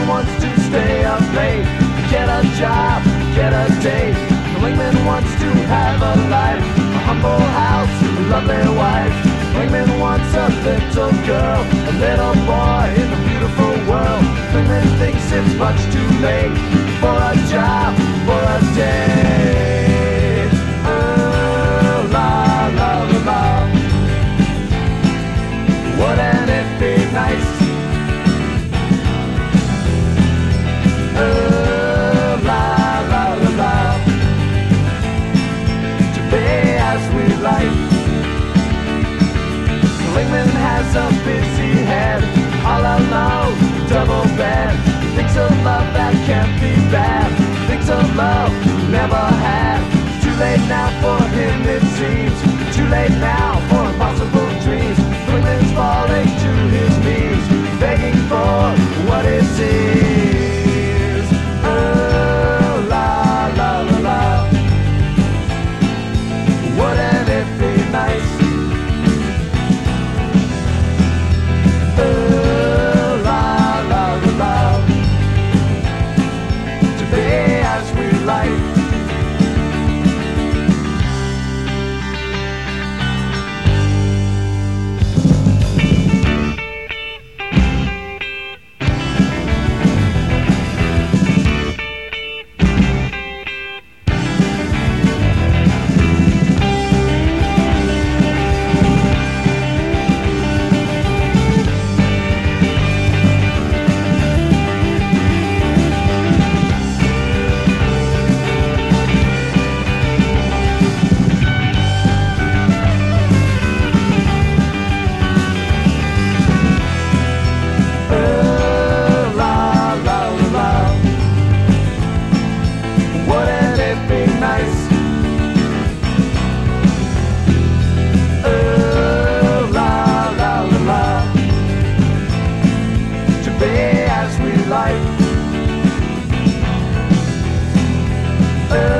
wants to stay up late, get a job, get a date. Wingman wants to have a life, a humble house, a lovely wife. Wingman wants a little girl, a little boy in a beautiful world. Wingman thinks it's much too late for a job, for a day. Oh, la, la, la, la. Wouldn't it be nice? Oh, la, la, la, la. To be as we like. Wingman has a busy head, all alone, double bed. Thinks of love that can't be bad, thinks of love never had. It's too late now for him, it seems, too late now for impossible dreams. Wingman's falling to his knees, begging for what it seems. Oh, la, la, la, la. Wouldn't it be nice? Oh, la, la, la, la. To be as we like. Like